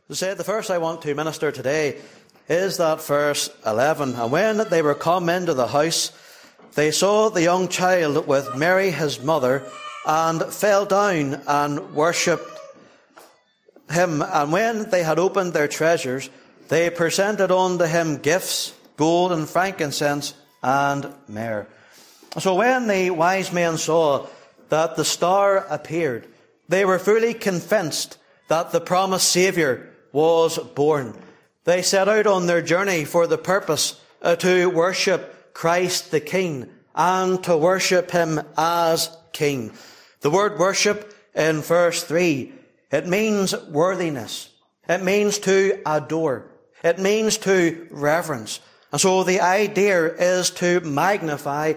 As I said, the verse I want to minister today is that verse 11. And when they were come into the house, they saw the young child with Mary his mother, and fell down and worshipped him. And when they had opened their treasures, they presented unto him gifts, gold and frankincense and myrrh. So when the wise men saw that the star appeared, they were fully convinced that the promised Saviour was born. They set out on their journey for the purpose to worship Christ the King and to worship him as King. The word worship in verse 3, it means worthiness. It means to adore. It means to reverence. And so the idea is to magnify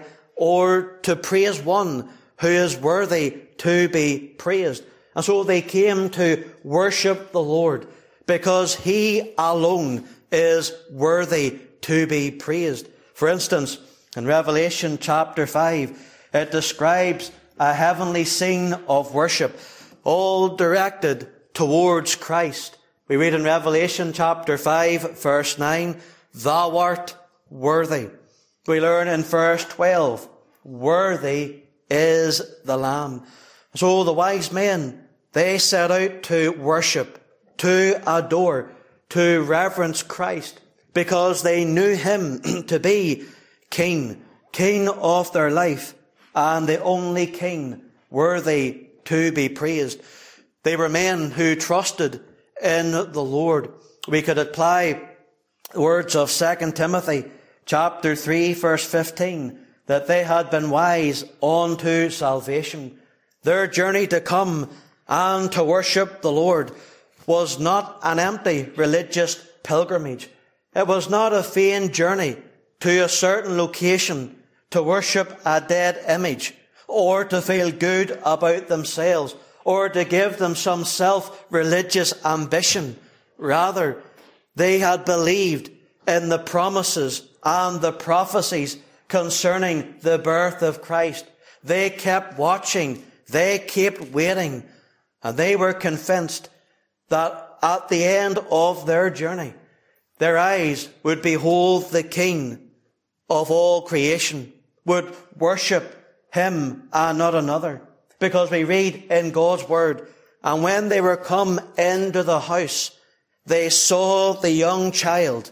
or to praise one who is worthy to be praised. And so they came to worship the Lord because he alone is worthy to be praised. For instance, in Revelation chapter 5, it describes a heavenly scene of worship, all directed towards Christ. We read in Revelation chapter 5, verse 9, "Thou art worthy." We learn in verse 12, "Worthy is the Lamb." So the wise men, they set out to worship, to adore, to reverence Christ, because they knew him to be King, King of their life, and the only King worthy to be praised. They were men who trusted in the Lord. We could apply the words of 2 Timothy chapter 3, verse 15, that they had been wise unto salvation. Their journey to come and to worship the Lord was not an empty religious pilgrimage. It was not a vain journey to a certain location to worship a dead image, or to feel good about themselves, or to give them some self-religious ambition. Rather, they had believed in the promises and the prophecies concerning the birth of Christ. They kept watching, they kept waiting, and they were convinced that at the end of their journey, their eyes would behold the King of all creation, would worship him and not another. Because we read in God's word, "And when they were come into the house, they saw the young child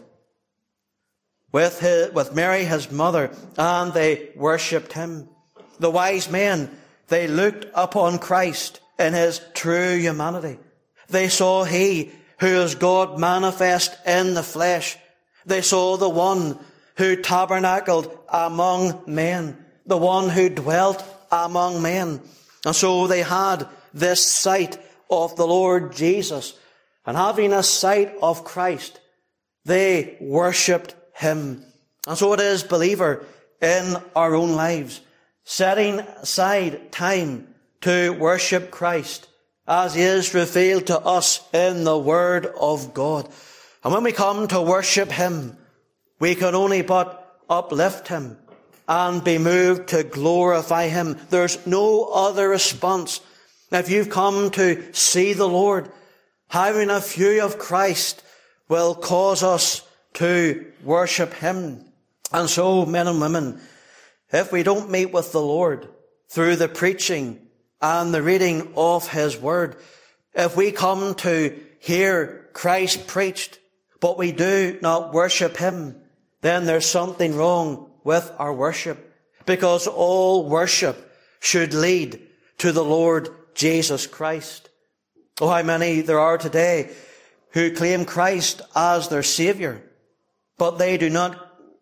with Mary his mother, and they worshipped him." The wise men, they looked upon Christ in his true humanity. They saw he who is God manifest in the flesh. They saw the one who tabernacled among men, the one who dwelt among men. And so they had this sight of the Lord Jesus. And having a sight of Christ, they worshipped him. And so it is, believer, in our own lives, setting aside time to worship Christ as he is revealed to us in the Word of God. And when we come to worship him, we can only but uplift him and be moved to glorify him. There's no other response. If you've come to see the Lord, having a view of Christ will cause us to worship him. And so, men and women, if we don't meet with the Lord through the preaching and the reading of his word, if we come to hear Christ preached, but we do not worship him, then there's something wrong with our worship, because all worship should lead to the Lord Jesus Christ. Oh, how many there are today who claim Christ as their Saviour, but they do not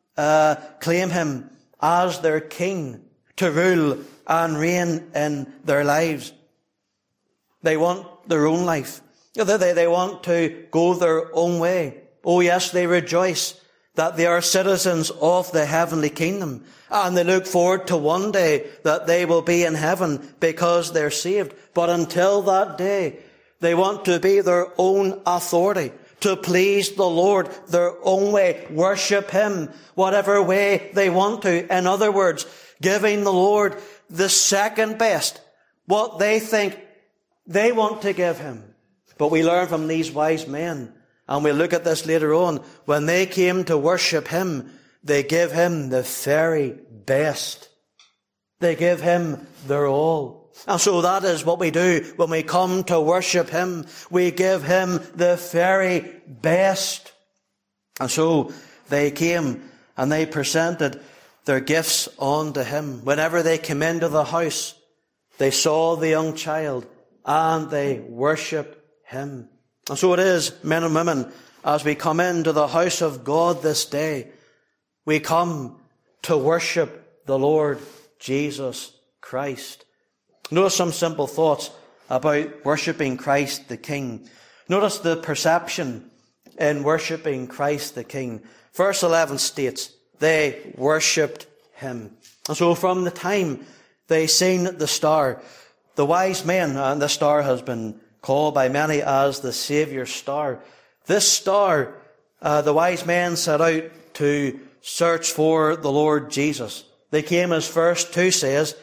claim him as their King to rule and reign in their lives. They want their own life. They want to go their own way. Oh yes, they rejoice that they are citizens of the heavenly kingdom, and they look forward to one day that they will be in heaven because they're saved. But until that day, they want to be their own authority, to please the Lord their own way, worship him whatever way they want to. In other words, giving the Lord the second best, what they think they want to give him. But we learn from these wise men, and we'll look at this later on, when they came to worship him, they give him the very best. They give him their all. And so that is what we do when we come to worship him. We give him the very best. And so they came and they presented their gifts unto him. Whenever they came into the house, they saw the young child and they worshipped him. And so it is, men and women, as we come into the house of God this day, we come to worship the Lord Jesus Christ. Notice some simple thoughts about worshipping Christ the King. Notice the perception in worshipping Christ the King. Verse 11 states, they worshipped him. And so from the time they seen the star, the wise men, and the star has been called by many as the Saviour's star. This star, the wise men set out to search for the Lord Jesus. They came as verse 2 says,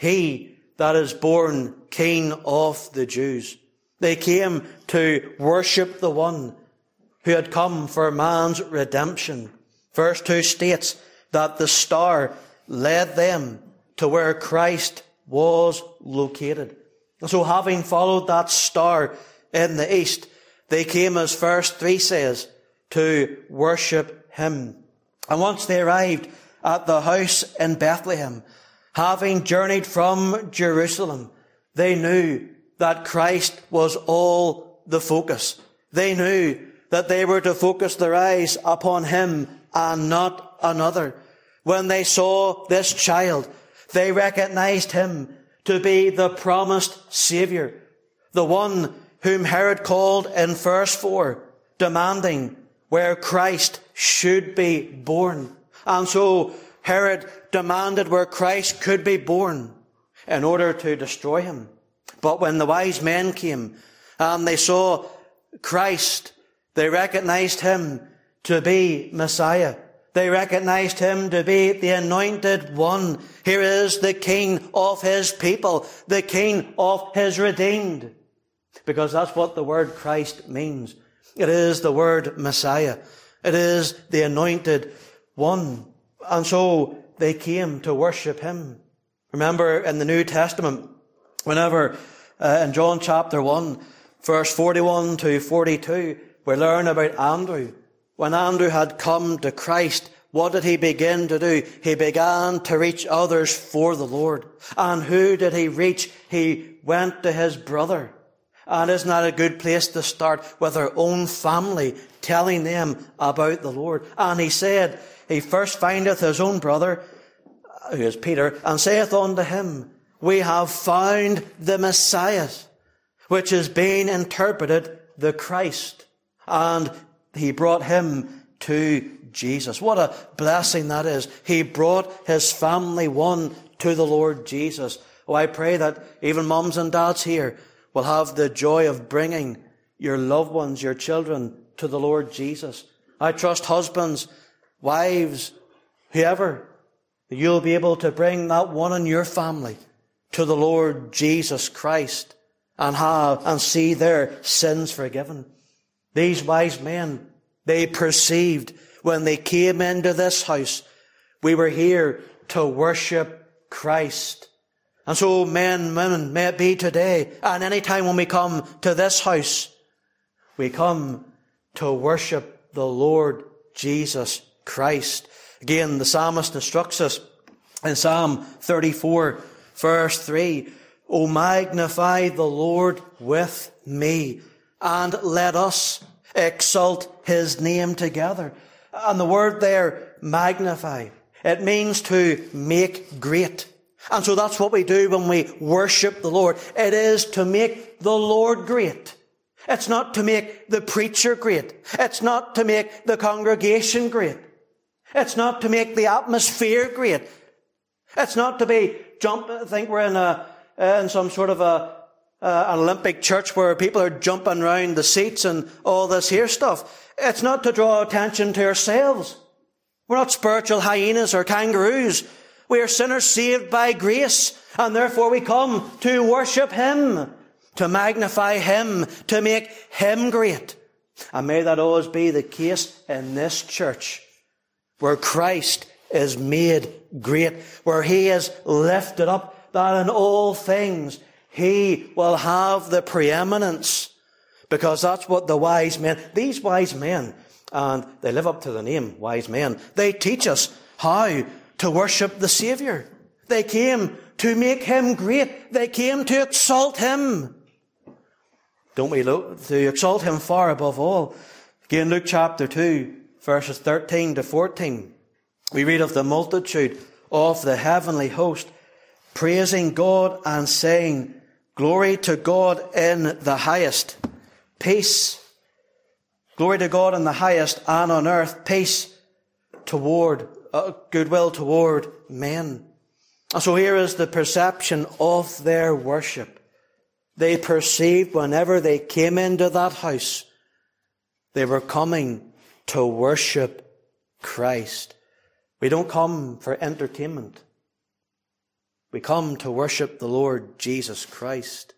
he that is born King of the Jews. They came to worship the one who had come for man's redemption. Verse 2 states that the star led them to where Christ was located. And so having followed that star in the east, they came, as verse 3 says, to worship him. And once they arrived at the house in Bethlehem, having journeyed from Jerusalem, they knew that Christ was all the focus. They knew that they were to focus their eyes upon him and not another. When they saw this child, they recognized him to be the promised Saviour, the one whom Herod called in verse 4, demanding where Christ should be born. And so Herod demanded where Christ could be born in order to destroy him. But when the wise men came and they saw Christ, they recognized him to be Messiah. They recognized him to be the anointed one. Here is the King of his people, the King of his redeemed. Because that's what the word Christ means. It is the word Messiah. It is the anointed one. And so they came to worship him. Remember in the New Testament, whenever in John chapter 1, verse 41 to 42, we learn about Andrew. When Andrew had come to Christ, what did he begin to do? He began to reach others for the Lord. And who did he reach? He went to his brother. And isn't that a good place to start, with our own family, telling them about the Lord? And he said, he first findeth his own brother, who is Peter, and saith unto him, we have found the Messiah, which is being interpreted the Christ. And he brought him to Jesus. What a blessing that is. He brought his family one to the Lord Jesus. Oh, I pray that even mums and dads here will have the joy of bringing your loved ones, your children, to the Lord Jesus. I trust husbands, wives, whoever, you'll be able to bring that one in your family to the Lord Jesus Christ and see their sins forgiven. These wise men, they perceived when they came into this house, we were here to worship Christ. And so men, women, may it be today, and any time when we come to this house, we come to worship the Lord Jesus Christ. Again, the psalmist instructs us in Psalm 34, verse 3, O magnify the Lord with me, and let us exalt his name together. And the word there, magnify, it means to make great. And so that's what we do when we worship the Lord. It is to make the Lord great. It's not to make the preacher great. It's not to make the congregation great. It's not to make the atmosphere great. It's not to be I think we're in some sort of an Olympic church where people are jumping around the seats and all this here stuff. It's not to draw attention to ourselves. We're not spiritual hyenas or kangaroos. We are sinners saved by grace, and therefore we come to worship him. to magnify him, to make him great. And may that always be the case in this church, where Christ is made great, where he is lifted up, that in all things he will have the preeminence. Because that's what the wise men, these wise men, and they live up to the name, wise men, they teach us how to worship the Saviour. They came to make him great. They came to exalt him. Don't we look to exalt him far above all? Again, Luke chapter 2, verses 13 to 14. We read of the multitude of the heavenly host, praising God and saying, "Glory to God in the highest. Peace." Glory to God in the highest, and on earth peace toward, goodwill toward men. And so here is the perception of their worship. They perceived whenever they came into that house, they were coming to worship Christ. We don't come for entertainment. We come to worship the Lord Jesus Christ.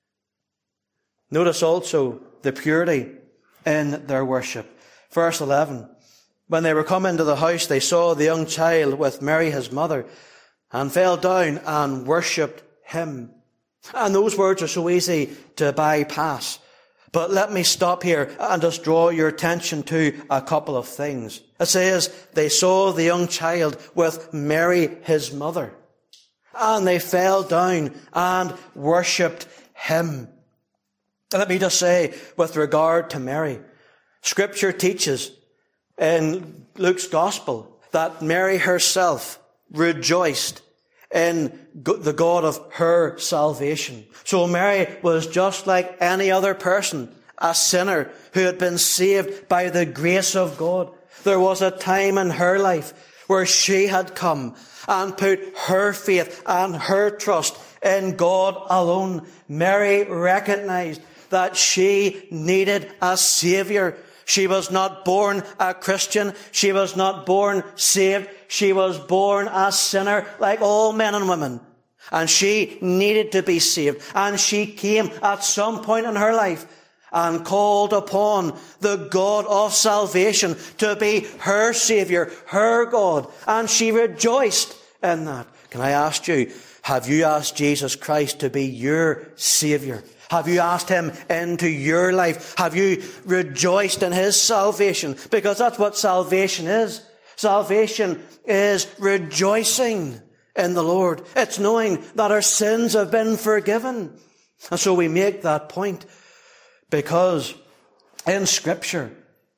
Notice also the purity in their worship. Verse 11. When they were come into the house, they saw the young child with Mary his mother, and fell down and worshipped him. And those words are so easy to bypass. But let me stop here and just draw your attention to a couple of things. It says, they saw the young child with Mary his mother, and they fell down and worshipped him. Let me just say, with regard to Mary, Scripture teaches in Luke's Gospel that Mary herself rejoiced in the God of her salvation. So Mary was just like any other person, a sinner who had been saved by the grace of God. There was a time in her life where she had come and put her faith and her trust in God alone. Mary recognized that she needed a Saviour. She was not born a Christian. She was not born saved. She was born a sinner like all men and women. And she needed to be saved. And she came at some point in her life and called upon the God of salvation to be her Saviour, her God. And she rejoiced in that. Can I ask you, have you asked Jesus Christ to be your Saviour? Have you asked him into your life? Have you rejoiced in his salvation? Because that's what salvation is. Salvation is rejoicing in the Lord. It's knowing that our sins have been forgiven. And so we make that point because in Scripture,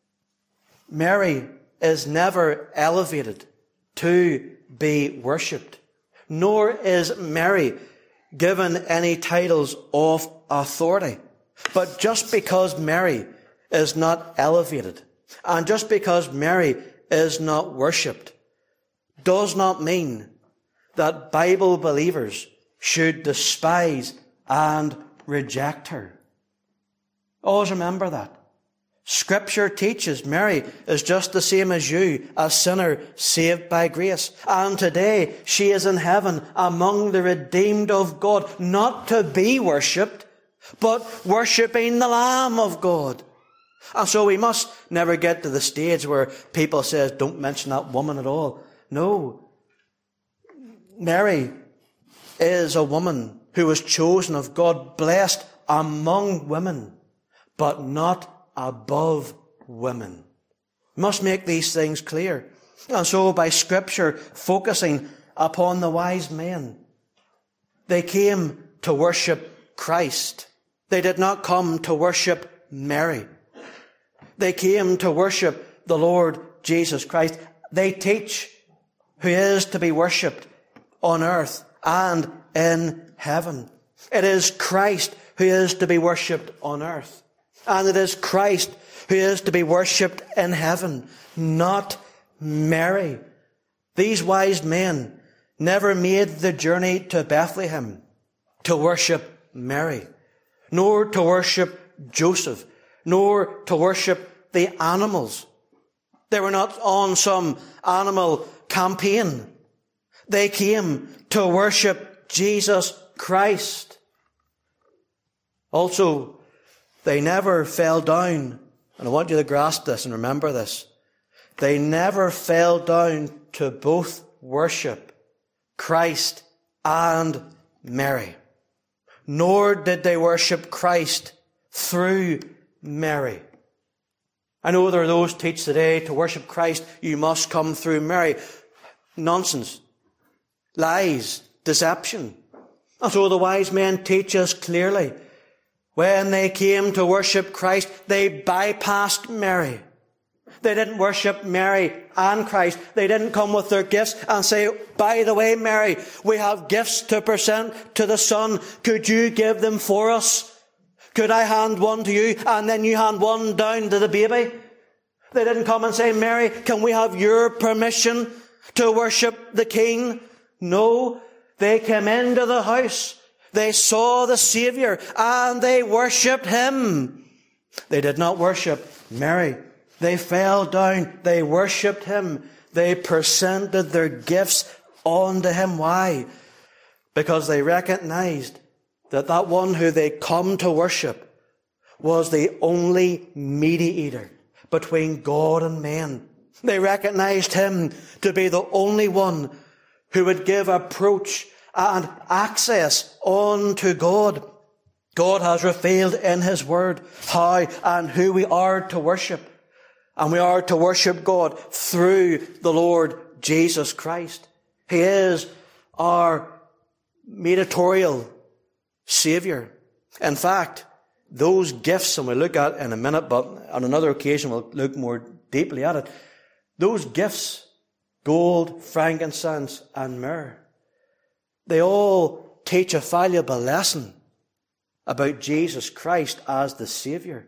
Mary is never elevated to be worshipped, nor is Mary given any titles of authority. But just because Mary is not elevated, and just because Mary is not worshipped, does not mean that Bible believers should despise and reject her. Always remember that. Scripture teaches Mary is just the same as you, a sinner saved by grace. And today she is in heaven among the redeemed of God, not to be worshipped, but worshipping the Lamb of God. And so we must never get to the stage where people say, don't mention that woman at all. No. Mary is a woman who was chosen of God, blessed among women, but not above women. We must make these things clear. And so by Scripture focusing upon the wise men, they came to worship Christ. They did not come to worship Mary. They came to worship the Lord Jesus Christ. They teach who is to be worshipped on earth and in heaven. It is Christ who is to be worshipped on earth. And it is Christ who is to be worshipped in heaven, not Mary. These wise men never made the journey to Bethlehem to worship Mary, nor to worship Joseph, nor to worship the animals. They were not on some animal campaign. They came to worship Jesus Christ. Also, they never fell down, and I want you to grasp this and remember this. They never fell down to both worship Christ and Mary. Nor did they worship Christ through Mary. I know there are those teach today to worship Christ, you must come through Mary. Nonsense. Lies. Deception. And so the wise men teach us clearly. When they came to worship Christ, they bypassed Mary. They didn't worship Mary and Christ. They didn't come with their gifts and say, by the way, Mary, we have gifts to present to the Son. Could you give them for us? Could I hand one to you and then you hand one down to the baby? They didn't come and say, Mary, can we have your permission to worship the King? No, they came into the house. They saw the Saviour and they worshipped Him. They did not worship Mary. They fell down. They worshipped Him. They presented their gifts unto Him. Why? Because they recognized that one who they come to worship was the only mediator between God and men. They recognized Him to be the only one who would give approach and access unto God. God has revealed in His Word how and who we are to worship. And we are to worship God through the Lord Jesus Christ. He is our mediatorial Saviour. In fact, those gifts, and we'll look at in a minute, but on another occasion we'll look more deeply at it. Those gifts, gold, frankincense, and myrrh, they all teach a valuable lesson about Jesus Christ as the Saviour.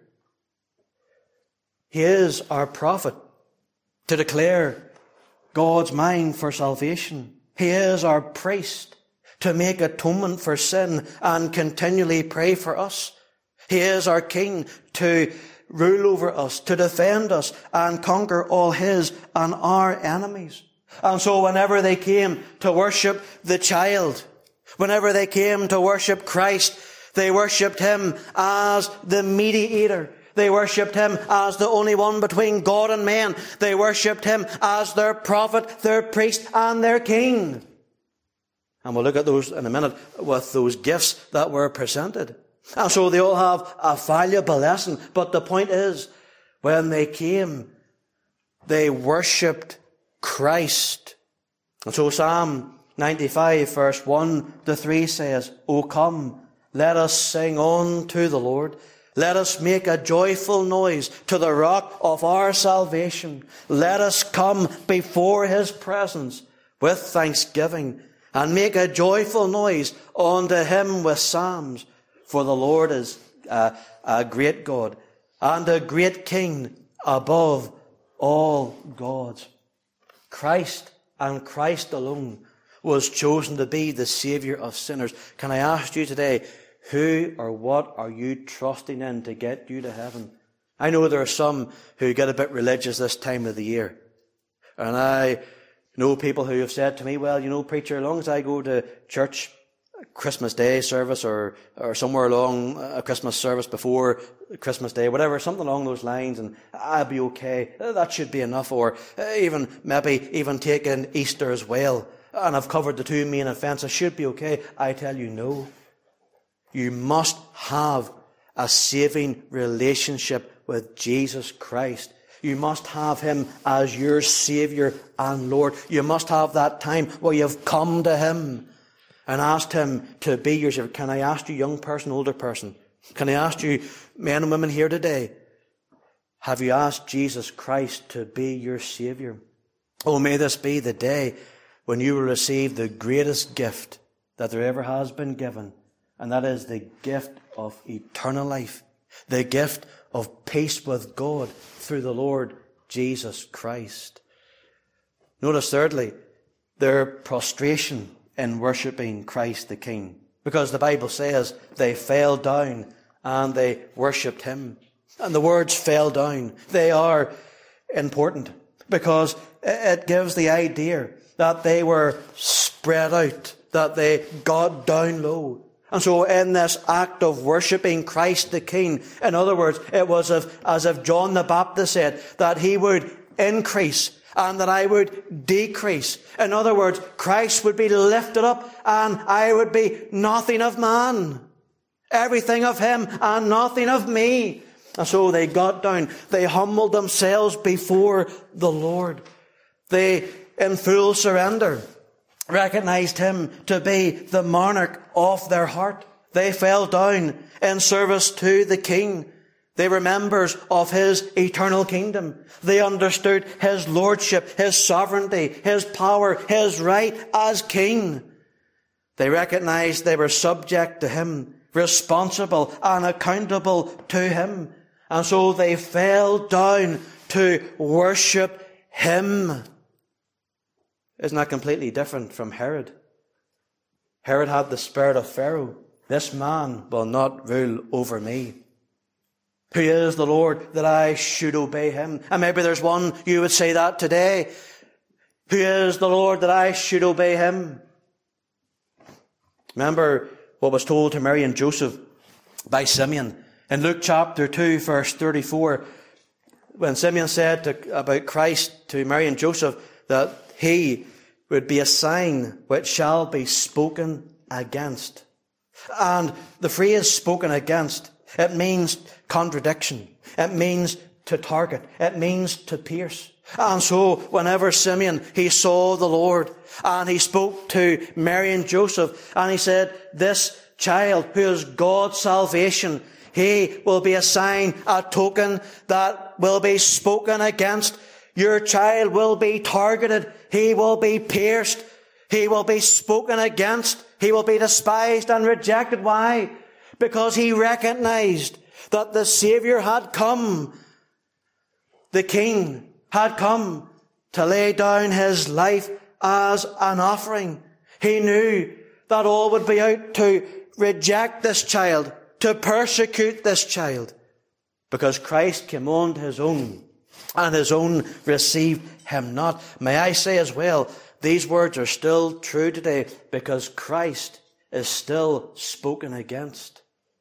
He is our prophet to declare God's mind for salvation. He is our priest to make atonement for sin and continually pray for us. He is our king to rule over us, to defend us and conquer all his and our enemies. And so whenever they came to worship the child, whenever they came to worship Christ, they worshipped Him as the mediator. They worshipped Him as the only one between God and man. They worshipped Him as their prophet, their priest, and their king. And we'll look at those in a minute with those gifts that were presented. And so they all have a valuable lesson. But the point is, when they came, they worshipped Christ. And so Psalm 95 verse 1 to 3 says, O come, let us sing unto the Lord. Let us make a joyful noise to the rock of our salvation. Let us come before His presence with thanksgiving and make a joyful noise unto Him with psalms. For the Lord is a great God and a great King above all gods. Christ and Christ alone was chosen to be the Saviour of sinners. Can I ask you today, who or what are you trusting in to get you to heaven? I know there are some who get a bit religious this time of the year. And I know people who have said to me, well, you know, preacher, as long as I go to church Christmas Day service or somewhere along a Christmas service before Christmas Day, whatever, something along those lines, and I'll be okay. That should be enough. Or maybe even taking Easter as well. And I've covered the two main events. I should be okay. I tell you, no. You must have a saving relationship with Jesus Christ. You must have Him as your Saviour and Lord. You must have that time where you've come to Him and asked Him to be your Saviour. Can I ask you, young person, older person? Can I ask you, men and women here today, have you asked Jesus Christ to be your Saviour? Oh, may this be the day when you will receive the greatest gift that there ever has been given. And that is the gift of eternal life. The gift of peace with God through the Lord Jesus Christ. Notice thirdly, their prostration in worshipping Christ the King. Because the Bible says they fell down and they worshipped Him. And the words fell down, they are important because it gives the idea that they were spread out, that they got down low. And so in this act of worshipping Christ the King, in other words, it was as if John the Baptist said that he would increase and that I would decrease. In other words, Christ would be lifted up and I would be nothing of man. Everything of him and nothing of me. And so they got down. They humbled themselves before the Lord. They, in full surrender, recognized him to be the monarch of their heart. They fell down in service to the King. They were members of his eternal kingdom. They understood his lordship, his sovereignty, his power, his right as king. They recognized they were subject to him, responsible and accountable to him. And so they fell down to worship him. Isn't that completely different from Herod? Herod had the spirit of Pharaoh. This man will not rule over me. Who is the Lord that I should obey him? And maybe there's one, you would say that today. Who is the Lord that I should obey him? Remember what was told to Mary and Joseph by Simeon. In Luke chapter 2, verse 34, when Simeon said about Christ to Mary and Joseph that he would be a sign which shall be spoken against. And the phrase spoken against, it means contradiction. It means to target. It means to pierce. And so whenever Simeon, he saw the Lord and he spoke to Mary and Joseph and he said, this child who is God's salvation, he will be a sign, a token that will be spoken against. Your child will be targeted. He will be pierced. He will be spoken against. He will be despised and rejected. Why? Because he recognized that the Savior had come. The King had come to lay down his life as an offering. He knew that all would be out to reject this child, to persecute this child, because Christ came on to his own, and his own received him not. May I say as well, these words are still true today, because Christ is still spoken against.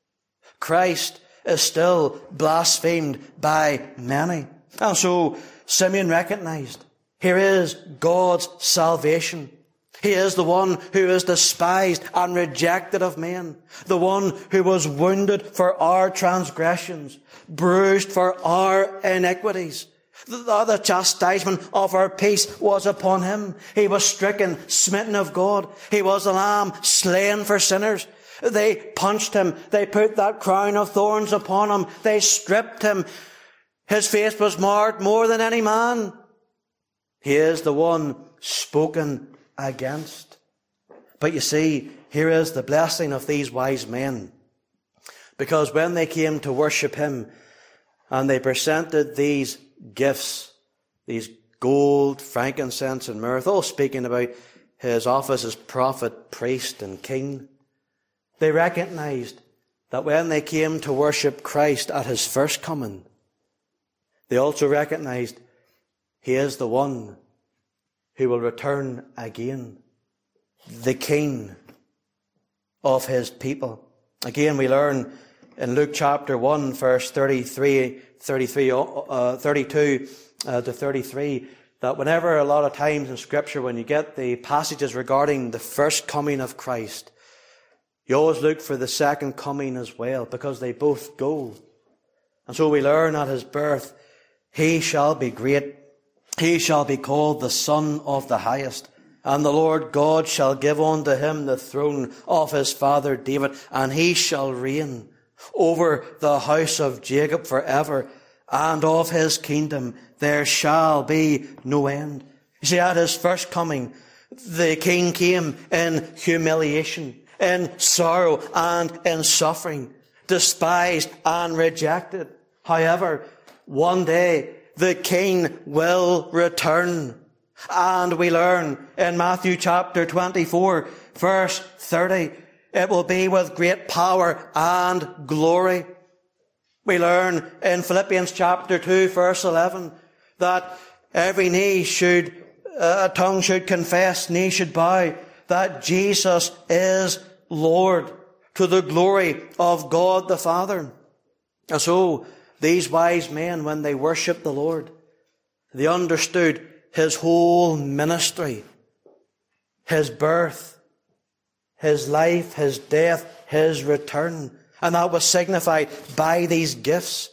Christ is still blasphemed by many. And so Simeon recognized, here is God's salvation. He is the one who is despised and rejected of men. The one who was wounded for our transgressions, bruised for our iniquities. The chastisement of our peace was upon him. He was stricken, smitten of God. He was a lamb slain for sinners. They punched him. They put that crown of thorns upon him. They stripped him. His face was marred more than any man. He is the one spoken against. But you see, here is the blessing of these wise men. Because when they came to worship him and they presented these gifts, these gold, frankincense and myrrh, all speaking about his office as prophet, priest and king, they recognized that when they came to worship Christ at his first coming, they also recognized he is the one who will return again, the King of his people. Again, we learn in Luke chapter 1, verse 32 to 33, that whenever a lot of times in Scripture, when you get the passages regarding the first coming of Christ, you always look for the second coming as well, because they both go. And so we learn at his birth, he shall be great. He shall be called the Son of the Highest. And the Lord God shall give unto him the throne of his father David, and he shall reign over the house of Jacob forever, and of his kingdom there shall be no end. You see, at his first coming, the King came in humiliation, in sorrow and in suffering, despised and rejected. However, one day the King will return. And we learn in Matthew chapter 24, verse 30, it will be with great power and glory. We learn in Philippians chapter 2, verse 11, that every tongue should confess, knee should bow, that Jesus is Lord. to the glory of God the Father. And so, these wise men, when they worshipped the Lord, they understood His whole ministry, His birth, His life, His death, His return. And that was signified by these gifts.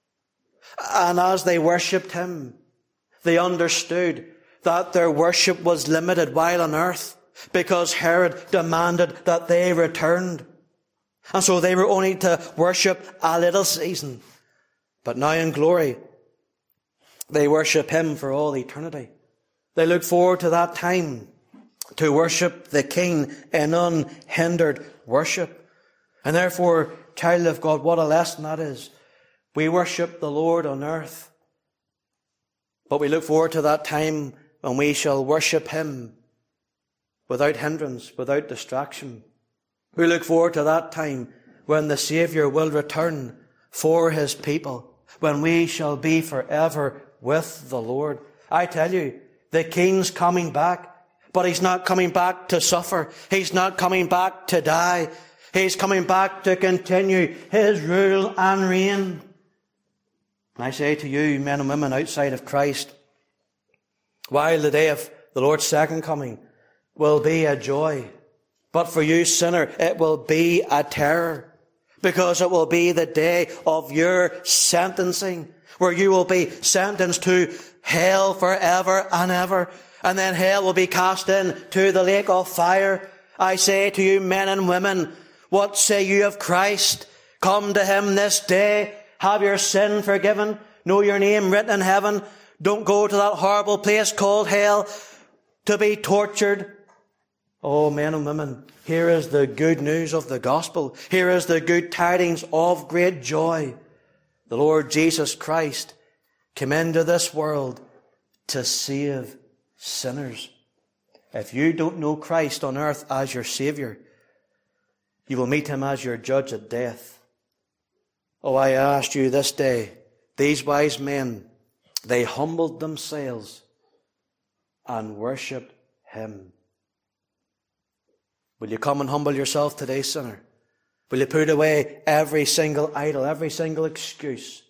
And as they worshipped Him, they understood that their worship was limited while on earth, because Herod demanded that they returned. And so they were only to worship a little season. But now in glory, they worship Him for all eternity. They look forward to that time to worship the King in unhindered worship. And therefore, child of God, what a lesson that is. We worship the Lord on earth, but we look forward to that time when we shall worship Him without hindrance, without distraction. We look forward to that time when the Saviour will return for His people, when we shall be forever with the Lord. I tell you, the King's coming back, but He's not coming back to suffer. He's not coming back to die. He's coming back to continue His rule and reign. And I say to you, men and women outside of Christ, while the day of the Lord's second coming will be a joy, but for you, sinner, it will be a terror, because it will be the day of your sentencing, where you will be sentenced to hell forever and ever, and then hell will be cast into the lake of fire. I say to you, men and women, what say you of Christ? Come to Him this day. Have your sin forgiven. Know your name written in heaven. Don't go to that horrible place called hell to be tortured. Oh, men and women, here is the good news of the gospel. Here is the good tidings of great joy. The Lord Jesus Christ came into this world to save sinners. If you don't know Christ on earth as your Saviour, you will meet Him as your judge at death. Oh, I ask you this day, these wise men, they humbled themselves and worshipped Him. Will you come and humble yourself today, sinner? Will you put away every single idol, every single excuse?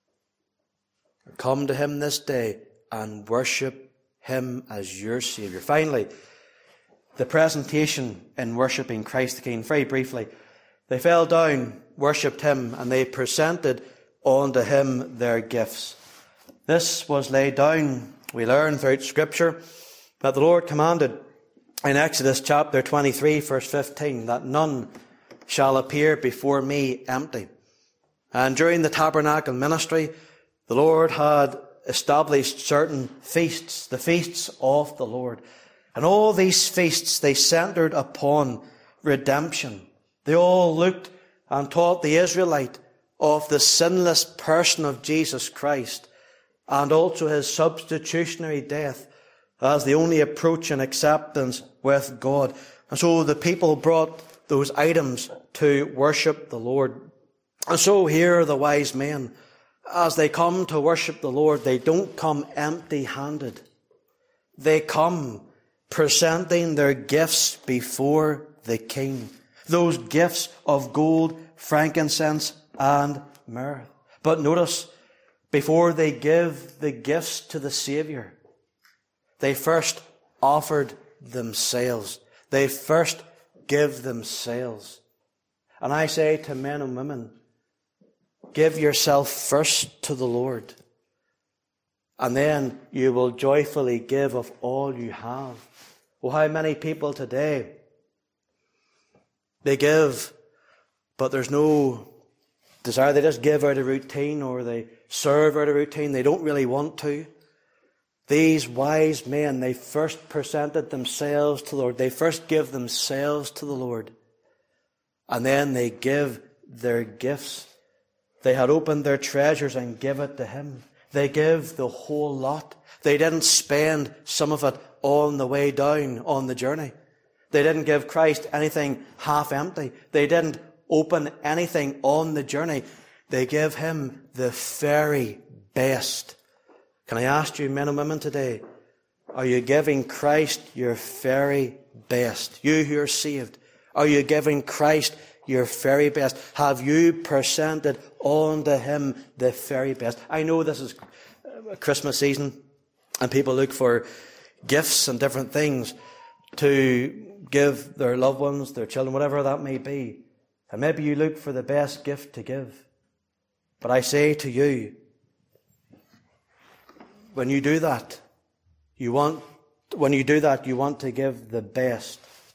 Come to Him this day and worship Him as your Saviour. Finally, the presentation in worshipping Christ the King. Very briefly, they fell down, worshipped Him, and they presented unto Him their gifts. This was laid down, we learn throughout Scripture, that the Lord commanded in Exodus chapter 23, verse 15, that none shall appear before me empty. And during the tabernacle ministry, the Lord had established certain feasts, the feasts of the Lord. And all these feasts, they centered upon redemption. They all looked and taught the Israelite of the sinless person of Jesus Christ, and also His substitutionary death as the only approach and acceptance with God. And so the people brought those items to worship the Lord. And so here are the wise men. As they come to worship the Lord, they don't come empty-handed. They come presenting their gifts before the King. Those gifts of gold, frankincense, and myrrh. But notice, before they give the gifts to the Saviour, they first offered themselves. They first give themselves. And I say to men and women, give yourself first to the Lord, and then you will joyfully give of all you have. Oh, how many people today, they give, but there's no desire. They just give out of routine, or they serve out of routine. They don't really want to. These wise men, they first presented themselves to the Lord. They first give themselves to the Lord. And then they give their gifts. They had opened their treasures and give it to Him. They give the whole lot. They didn't spend some of it on the way down on the journey. They didn't give Christ anything half empty. They didn't open anything on the journey. They give Him the very best. Can I ask you, men and women today, are you giving Christ your very best? You who are saved, are you giving Christ your very best? Have you presented unto him the very best? I know this is Christmas season and people look for gifts and different things to give their loved ones, their children, whatever that may be. And maybe you look for the best gift to give. But I say to you, when you do that, you want to give the best.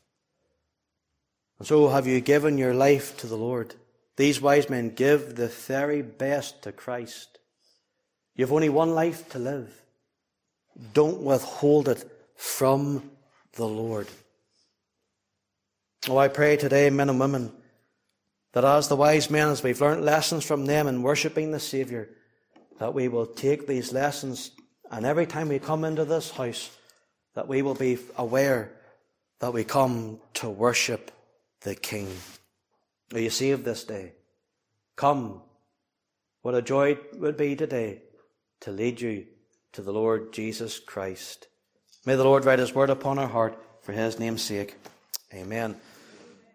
And so have you given your life to the Lord? These wise men give the very best to Christ. You've only one life to live. Don't withhold it from the Lord. Oh, I pray today, men and women, that as the wise men, as we've learnt lessons from them in worshipping the Saviour, that we will take these lessons, and every time we come into this house, that we will be aware that we come to worship the King. Are you saved this day? Come. What a joy it would be today to lead you to the Lord Jesus Christ. May the Lord write his word upon our heart for his name's sake. Amen.